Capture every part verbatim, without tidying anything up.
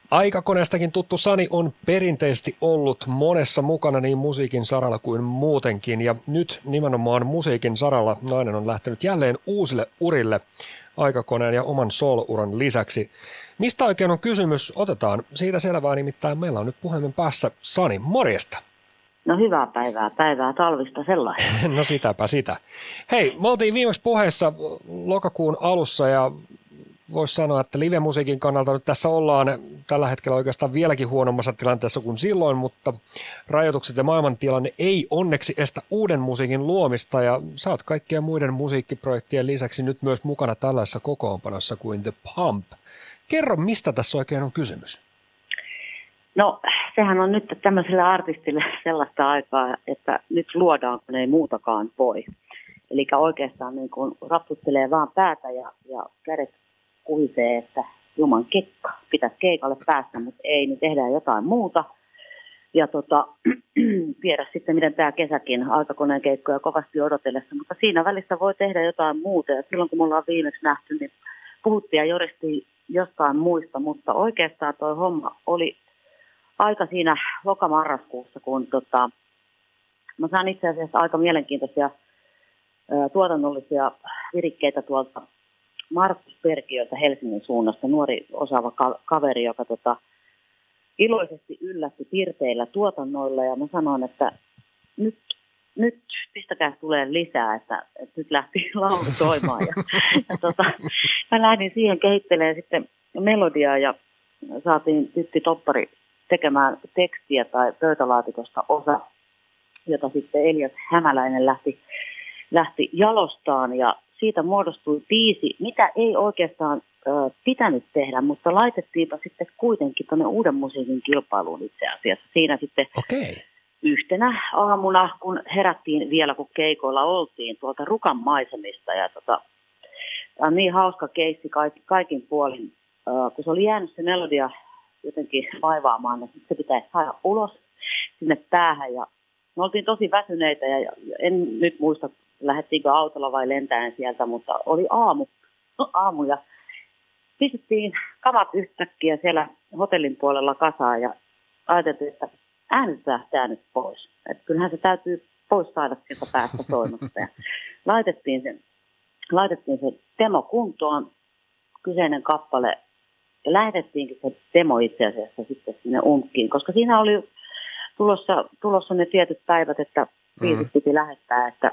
Aikakoneestakin tuttu Sani on perinteisesti ollut monessa mukana niin musiikin saralla kuin muutenkin, ja nyt nimenomaan musiikin saralla nainen on lähtenyt jälleen uusille urille Aikakoneen ja oman soul-uran lisäksi. Mistä oikein on kysymys? Otetaan siitä selvää, nimittäin meillä on nyt puhelimen päässä Sani. Morjesta. No hyvää päivää, päivää talvista sellaista. No sitäpä sitä. Hei, me oltiin viimeksi puheessa lokakuun alussa ja voisi sanoa, että live-musiikin kannalta nyt tässä ollaan tällä hetkellä oikeastaan vieläkin huonommassa tilanteessa kuin silloin, mutta rajoitukset ja maailmantilanne ei onneksi estä uuden musiikin luomista, ja sä oot kaikkien muiden musiikkiprojektien lisäksi nyt myös mukana tällaisessa kokoonpanossa kuin The Pump. Kerro, mistä tässä oikein on kysymys? No, sehän on nyt tämmöiselle artistille sellaista aikaa, että nyt luodaan, kun ei muutakaan voi. Eli oikeastaan niin kuin rapsuttelee vaan päätä ja, ja kädet kuhisee, että juman kekka, pitäisi keikalle päästä, mutta ei, niin tehdään jotain muuta. Ja tota, tiedä sitten, miten tämä kesäkin Aikakoneen keikkoja kovasti odotellessa, mutta siinä välissä voi tehdä jotain muuta. Ja silloin, kun me ollaan viimeksi nähty, niin puhuttiin ja joristiin jostain muista, mutta oikeastaan tuo homma oli aika siinä lokamarraskuussa, kun tota, mä saan itse asiassa aika mielenkiintoisia ä, tuotannollisia virikkeitä tuolta Markus Perkiöltä Helsingin suunnasta, nuori osaava ka- kaveri, joka tota, iloisesti yllätti pirteillä tuotannoilla, ja mä sanoin, että nyt, nyt pistäkää tulee lisää, että, että nyt lähti laulu soimaan. Ja, ja tota, mä lähdin siihen kehittelemään sitten melodiaa, ja saatiin Tytti Toppari tekemään tekstiä tai pöytälaatikosta osa, jota sitten Elias Hämäläinen lähti, lähti jalostaan, ja siitä muodostui biisi, mitä ei oikeastaan ö, pitänyt tehdä, mutta laitettiinpa sitten kuitenkin tuonne uuden musiikin kilpailuun itse asiassa. Siinä sitten okay. Yhtenä aamuna, kun herättiin vielä, kun keikoilla oltiin tuolta Rukan maisemista, ja tota, tämä on niin hauska keissi kaikin, kaikin puolin, ö, kun se oli jäänyt se melodia jotenkin vaivaamaan, niin se pitäisi saada ulos sinne päähän, ja me oltiin tosi väsyneitä, ja en nyt muista, lähdettiinkö autolla vai lentäen sieltä, mutta oli aamu, aamu ja pistettiin kamat yhtäkkiä siellä hotellin puolella kasaan ja ajateltiin, että äänet lähtee nyt pois. Että kyllähän se täytyy pois saada sieltä päästä soimasta. Ja laitettiin sen, laitettiin se demo kuntoon, kyseinen kappale, ja lähetettiinkin se demo itse asiassa sitten sinne umpkiin, koska siinä oli tulossa, tulossa ne tietyt päivät, että biisit mm. piti lähettää, että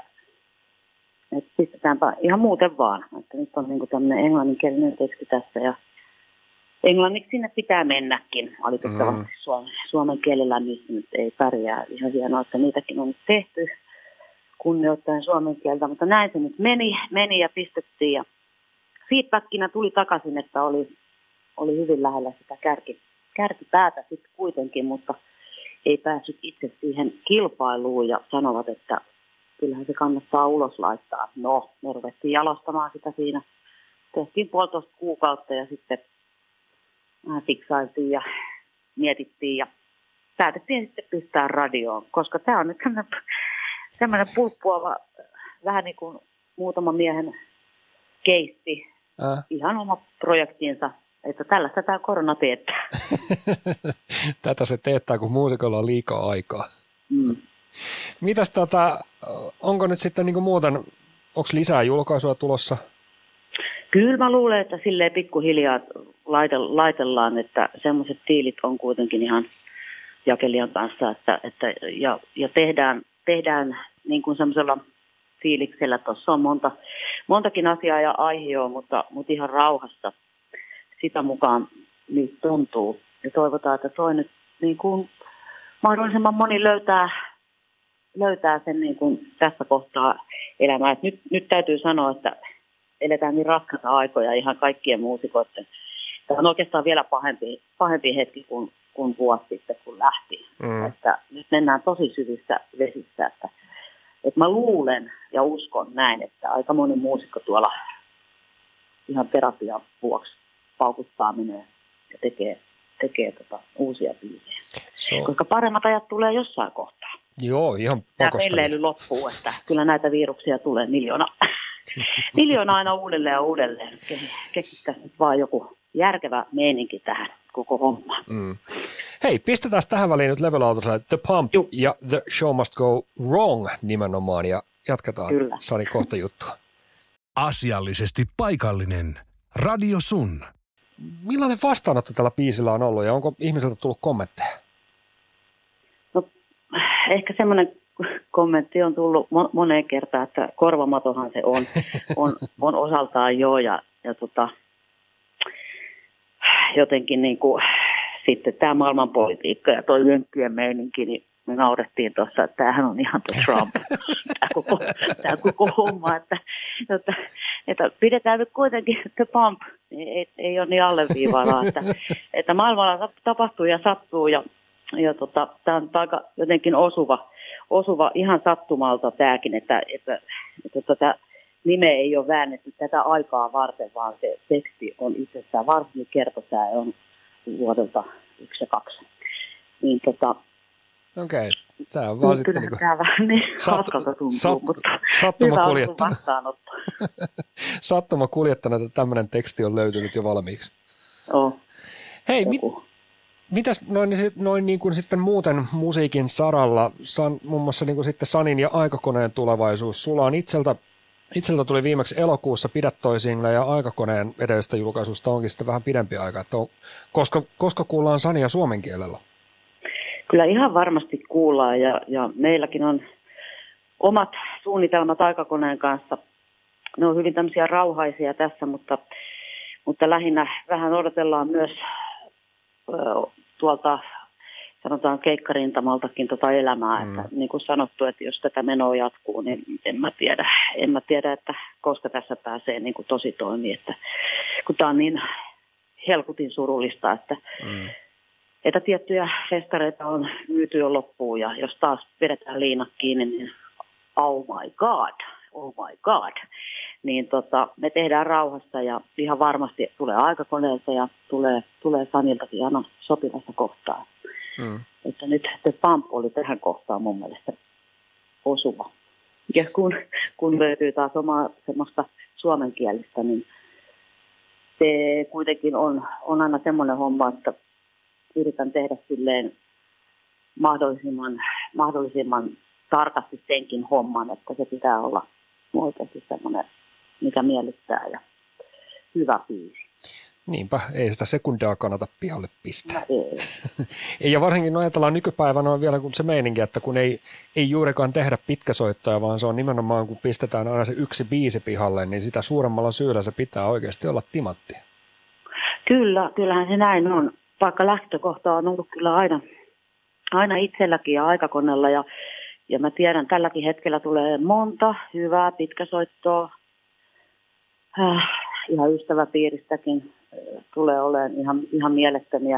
että pistetäänpä ihan muuten vaan. Että nyt on niinku tämmöinen englanninkielinen teksti tässä ja englanniksi sinne pitää mennäkin. Valitettavasti mm. suomen, suomen kielellä niissä nyt ei pärjää. Ihan hienoa, että niitäkin on nyt tehty kunnioittaen suomen kieltä, mutta näin se nyt meni, meni ja pistettiin. Ja feedbackina tuli takaisin, että oli, oli hyvin lähellä sitä kärki, kärkipäätä sitten kuitenkin, mutta ei päässyt itse siihen kilpailuun ja sanovat, että kyllähän se kannattaa ulos laittaa. No, me ruvettiin jalostamaan sitä siinä. Tehtiin puolitoista kuukautta ja sitten fiksailtiin ja mietittiin ja päätettiin sitten pistää radioon, koska tämä on nyt tämmöinen pulppuava, vähän niin kuin muutama miehen keissi, äh. ihan oma projektiinsa, että tällaista tämä korona teettää. Tätä se teettää, kun muusikolla on liikaa aikaa. Mm. Mitäs tota, onko nyt sitten niinku muuten, onko lisää julkaisua tulossa? Kyllä mä luulen, että silleen pikkuhiljaa laitellaan, että semmoiset tiilit on kuitenkin ihan jakelijan kanssa, että, että, ja, ja tehdään, tehdään niin kuin semmoisella fiiliksellä. Tuossa on monta, montakin asiaa ja aiheaa, mutta, mutta ihan rauhassa sitä mukaan nyt tuntuu. Ja toivotaan, että toi nyt niin kuin mahdollisimman moni löytää, löytää sen niin kuin tässä kohtaa elämää. Et nyt, nyt täytyy sanoa, että eletään niin raskaita aikoja ihan kaikkien muusikoiden. Tämä on oikeastaan vielä pahempi, pahempi hetki kuin, kuin vuosi sitten, kun lähti. Mm. Että nyt mennään tosi syvissä vesissä. Että, että mä luulen ja uskon näin, että aika moni muusikko tuolla ihan terapian vuoksi paukuttaa menee ja tekee, tekee tota uusia biisejä. So. Koska paremmat ajat tulee jossain kohtaa. Joo, ihan pakosta. Tämä pelleily loppuu, että kyllä näitä viruksia tulee miljoona. miljoona aina uudelleen ja uudelleen. Keksittäisiin nyt vaan joku järkevä meininki tähän koko homma. Mm. Hei, pistetään tähän väliin nyt Level Autoselle The Pump Juh. ja The Show Must Go Wrong nimenomaan ja jatketaan Kyllä. Sani kohta juttua. Asiallisesti paikallinen Radio Sun. Millainen vastaanotto tällä biisillä on ollut ja onko ihmiseltä tullut kommentteja? No, ehkä semmoinen kommentti on tullut moneen kertaan, että korvamatohan se on, on, on osaltaan jo ja, ja tota, jotenkin niin kuin, sitten tämä maailmanpolitiikka ja tuo jönkkien meininki, niin me naurettiin tuossa, että tämähän on ihan tuo Trump, tämä koko, tämä koko homma, että, että, että pidetään nyt kuitenkin The Pump, ei, ei ole niin alleviivalla, että, että maailmalla tapahtuu ja sattuu ja, ja tota, tämä on aika jotenkin osuva, osuva ihan sattumalta tämäkin, että, että, että tätä nimeä ei ole väännetty tätä aikaa varten, vaan se teksti on itsessään varsinkin kertosää on vuodelta yksi ja kaksi. Niin tota, okei, tämä on vaan niin sitten niin tämä vähän niin hauskalta tuntuu, sat, mutta sattuma kuljettana. vastaanotto. Sattuma kuljettana, että tämmöinen teksti on löytynyt jo valmiiksi. Oh. Hei, mit, mitäs noin, noin niin kuin sitten muuten musiikin saralla, san, muun muassa niin kuin sitten Sanin ja Aikakoneen tulevaisuus, sulla on itseltä, itseltä tuli viimeksi elokuussa Pidä toi single ja Aikakoneen edellisestä julkaisusta onkin sitten vähän pidempi aika, että on, koska, koska kuullaan Sania suomen kielellä? Kyllä ihan varmasti kuullaan ja, ja meilläkin on omat suunnitelmat Aikakoneen kanssa. Ne on hyvin tämmöisiä rauhaisia tässä, mutta, mutta lähinnä vähän odotellaan myös ö, tuolta sanotaan keikkarintamaltakin tota elämää. Mm. Että, niin kuin sanottu, että jos tätä menoa jatkuu, niin en mä tiedä, en mä tiedä että koska tässä pääsee niin kuin tosi toimii. Että, kun tämä on niin helkutin surullista, että mm. että tiettyjä festareita on myyty jo loppuun ja jos taas vedetään liinat kiinni, niin oh my god, oh my god. Niin tota, me tehdään rauhassa ja ihan varmasti tulee Aikakoneelta ja tulee, tulee Saniltakin aina sopivasta kohtaa. Mm. Että nyt The Pump oli tähän kohtaan mun mielestä osuva. Ja kun, kun löytyy taas omaa semmoista suomenkielistä, niin se kuitenkin on, on aina semmoinen homma, että yritän tehdä silleen mahdollisimman, mahdollisimman tarkasti senkin homman, että se pitää olla oikeasti semmoinen, mikä miellyttää ja hyvä biisi. Niinpä, ei sitä sekundaa kannata pihalle pistää. No ei. ei. Ja varsinkin no ajatellaan nykypäivänä on vielä se meininki, että kun ei, ei juurikaan tehdä pitkäsoittoja, vaan se on nimenomaan kun pistetään aina se yksi biisi pihalle, niin sitä suuremmalla syyllä se pitää oikeasti olla timanttia. Kyllä, kyllähän se näin on. Vaikka lähtökohta on ollut kyllä aina, aina itselläkin ja Aikakoneella ja, ja mä tiedän, tälläkin hetkellä tulee monta hyvää pitkäsoittoa. Äh, ihan ystäväpiiristäkin äh, tulee olemaan ihan, ihan mielettömiä.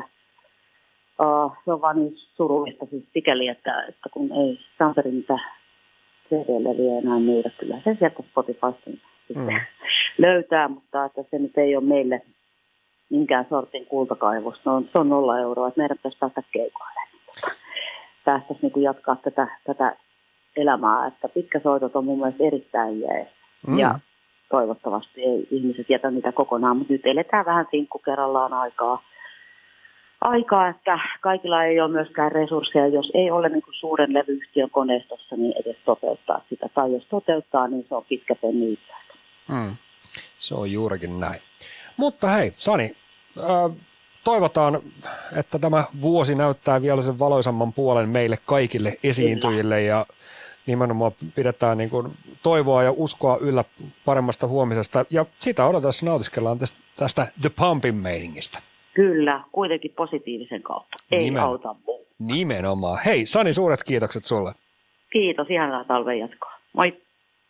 Äh, se on vaan niin surullista siis sikäli, että, että kun ei Samperin niitä C D-levyjä enää myydä, kyllä se sieltä Spotifysta mm. löytää, mutta että se nyt ei ole meille minkään sortin kultakaivos. No, se on nolla euroa, että meidän pitäisi päästä keikoille. Päästäisiin niin jatkaa tätä, tätä elämää, että pitkäsoitot on mun mielestä erittäin jees. Mm. Ja toivottavasti ei ihmiset jätä niitä kokonaan, mutta nyt eletään vähän sinkku kerrallaan aikaa. Aikaa, että kaikilla ei ole myöskään resursseja, jos ei ole niin kuin suuren levyyhtiön koneistossa, niin edes toteuttaa sitä. Tai jos toteuttaa, niin se on pitkä penni itse. Mm. Se on juurikin näin. Mutta hei, Sani, äh, toivotaan, että tämä vuosi näyttää vielä sen valoisamman puolen meille kaikille esiintyjille ja nimenomaan pidetään niin kuin toivoa ja uskoa yllä paremmasta huomisesta. Ja sitä odotellessa nautiskellaan tästä, tästä The Pumpin meiningistä. Kyllä, kuitenkin positiivisen kautta. Ei Nimen, auta muu. Nimenomaan. Hei, Sani, suuret kiitokset sulle. Kiitos, ihanaa talven jatkoa. Moi.